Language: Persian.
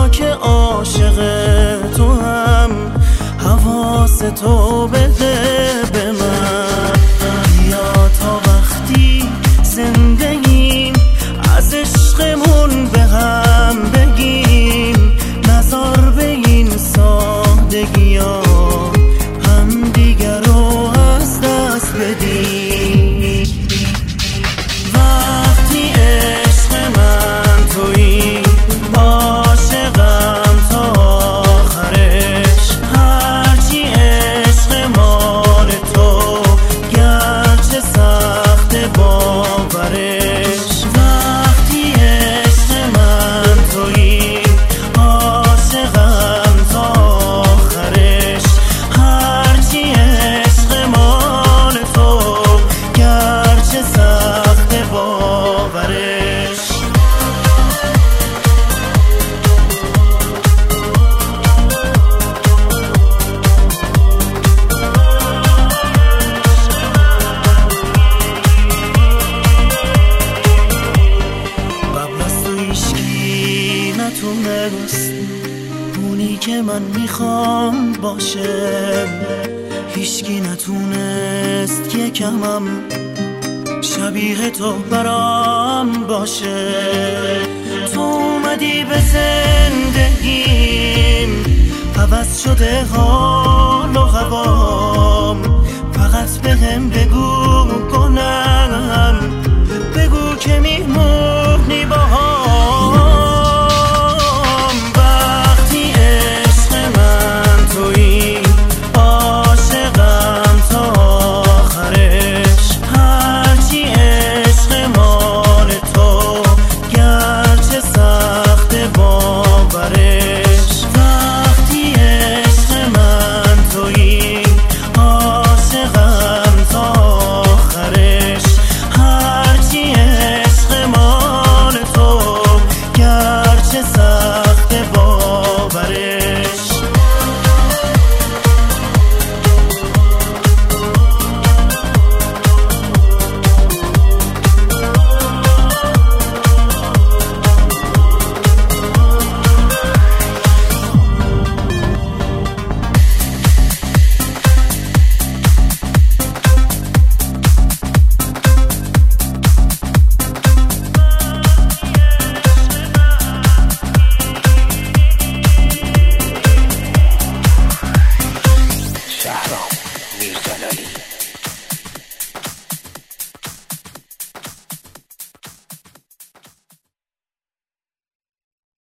که عاشق تو هم حواس تو بده به من. بیا تا وقتی زندگیم از عشقمون به هم بگیم، نظر به این سادگی ها هم دیگر رو از دست بدیم. وقتی عشق من تویی عاشقم تا آخرش، هرچی عشق مال تو گرچه سخت باورش. وقتی عشق من تویی عاشقم تا آخرش، هرچی عشق مال تو گرچه سخت باورش. قبل از تو هیچکی نتونست اونی که من میخوام باشه، هیچکی نتونست یکمم شبیه تو برام باشه. تو اومدی به زندگیم، عوض شده حال و هوام. فقط بهم بگو کنم، بگو که میمونی باهام. وقتی عشق من تویی عاشقم تا آخرش، هرچی عشق مال تو گرچه سخت باورش. وقتی عشق من تویی عاشقم تا آخرش، هرچی عشق مال تو گرچه سخت باورش. شهرام میرزلالی